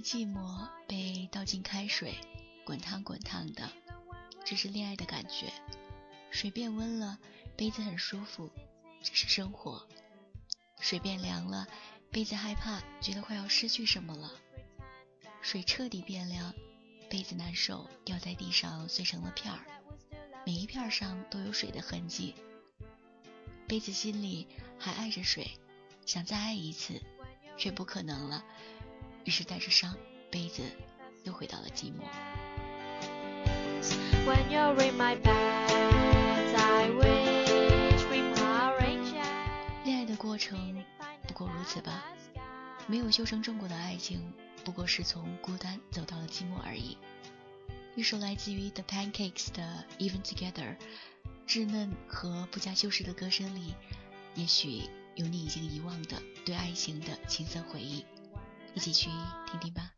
寂寞被倒进开水，滚烫滚烫的，这是恋爱的感觉。水变温了，杯子很舒服，这是生活。水变凉了，杯子害怕，觉得快要失去什么了。水彻底变凉，杯子难受，掉在地上碎成了片儿，每一片上都有水的痕迹。杯子心里还爱着水，想再爱一次，却不可能了，于是带着伤，杯子又回到了寂寞。When you're in my bed, I wish we arrange it. 恋爱的过程不过如此吧，没有修成正果的爱情，不过是从孤单走到了寂寞而已。一首来自于 The Pancakes 的 Even Together， 稚嫩和不加修饰的歌声里，也许有你已经遗忘的对爱情的青涩回忆，一起去听听吧。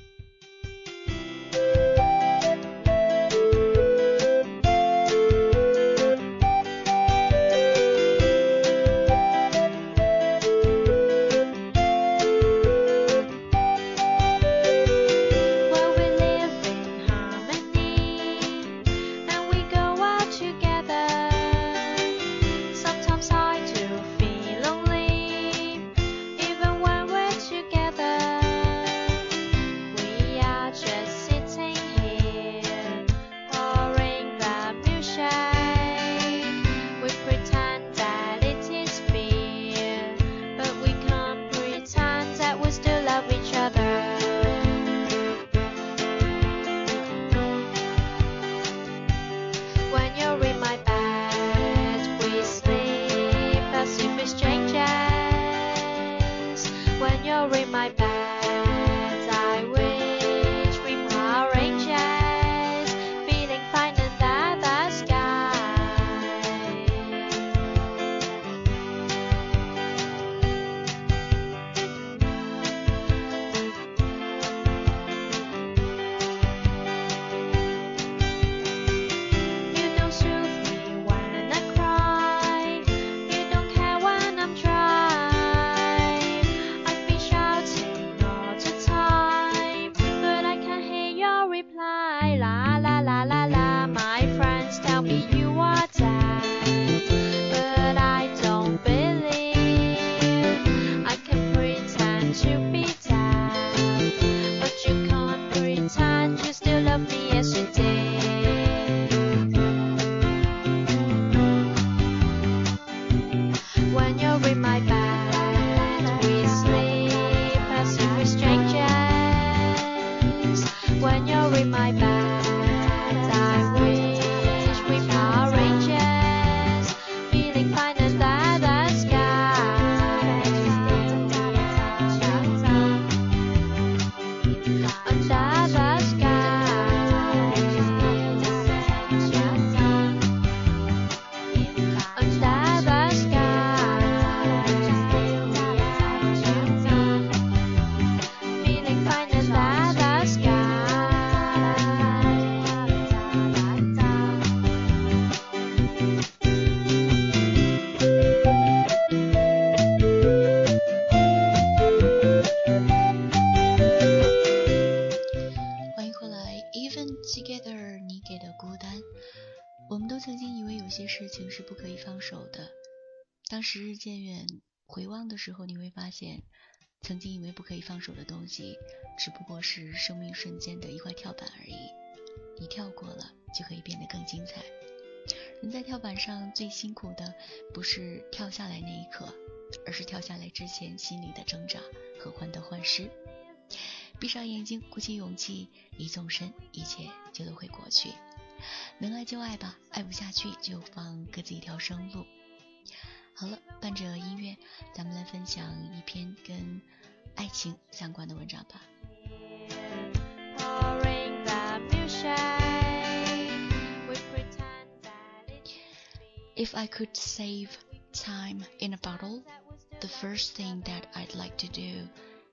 事情是不可以放手的。当时日渐远，回望的时候，你会发现，曾经以为不可以放手的东西，只不过是生命瞬间的一块跳板而已。你跳过了，就可以变得更精彩。人在跳板上最辛苦的，不是跳下来那一刻，而是跳下来之前心里的挣扎和患得患失。闭上眼睛，鼓起勇气，一纵身，一切就都会过去。能爱就爱吧，爱不下去就放各自一条生路。好了，伴着音乐，咱们来分享一篇跟爱情相关的文章吧。If I could save time in a bottle, the first thing that I'd like to do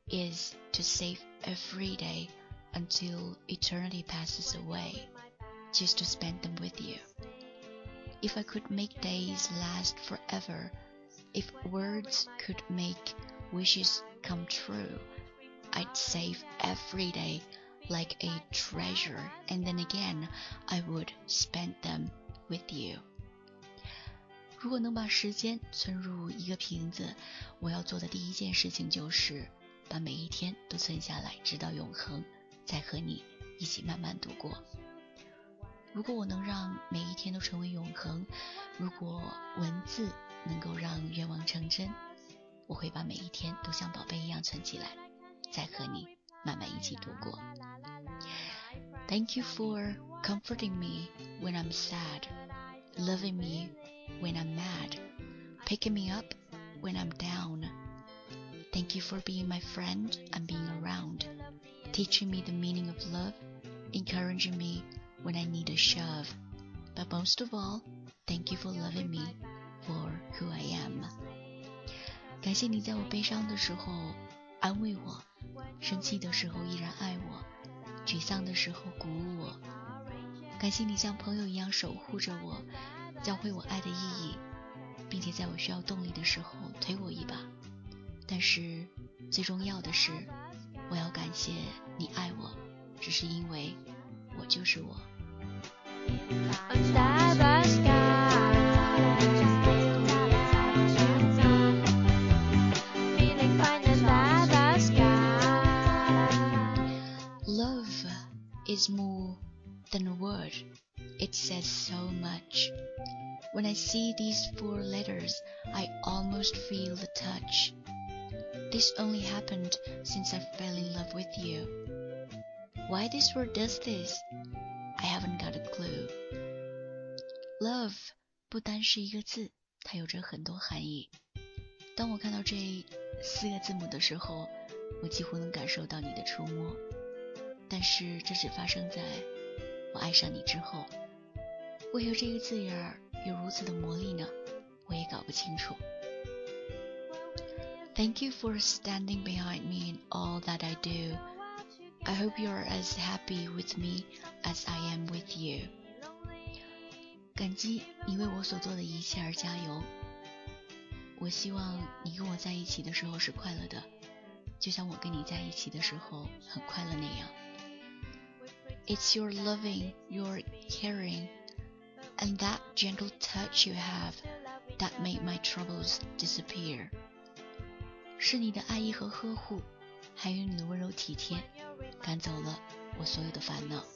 is to save every day until eternity passes away, just to spend them with you. If I could make days last forever, if words could make wishes come true, I'd save every day like a treasure, and then again I would spend them with you. 如果能把时间存入一个瓶子，我要做的第一件事情就是把每一天都存下来，直到永恒，再和你一起慢慢度过。如果我能让每一天都成为永恒，如果文字能够让愿望成真，我会把每一天都像宝贝一样存起来，再和你慢慢一起度过。Thank you for comforting me when I'm sad, loving me when I'm mad, picking me up when I'm down. Thank you for being my friend and being around, teaching me the meaning of love, encouraging me when I need a shove. But most of all, thank you for loving me for who I am. 感谢你在我悲伤的时候安慰我，生气的时候依然爱我，沮丧的时候鼓舞我。感谢你像朋友一样守护着我，教会我爱的意义，并且在我需要动力的时候推我一把。但是最重要的是，我要感谢你爱我，只是因为我就是我。Love is more than a word. It says so much. When I see these 4 letters, I almost feel the touch. This only happened since I fell in love with you. Why this word does this? I haven't got a clue. Love 不单是一个字，它有着很多含义。当我看到这4个字母的时候，我几乎能感受到你的触摸。但是这只发生在我爱上你之后。为何这个字眼有如此的魔力呢？我也搞不清楚。Thank you for standing behind me in all that I do. I hope you are as happy with me as I am with you. 感激你为我所做的一切而加油。我希望你跟我在一起的时候是快乐的，就像我跟你在一起的时候很快乐那样。It's your loving, your caring, and that gentle touch you have that made my troubles disappear. 是你的爱意和呵護，还有你的温柔体贴，赶走了我所有的烦恼。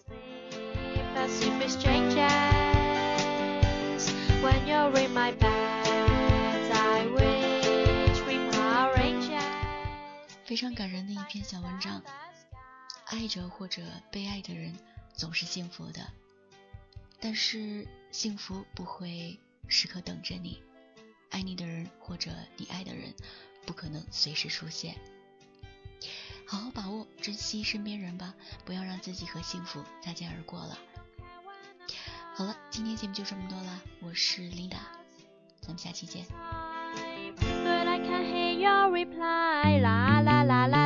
非常感人的一篇小文章。爱着或者被爱的人总是幸福的，但是幸福不会时刻等着你，爱你的人或者你爱的人不可能随时出现。好好把握珍惜身边人吧，不要让自己和幸福擦肩而过了。好了，今天节目就这么多了，我是 Linda， 咱们下期见。But I can't hear your reply, la la la la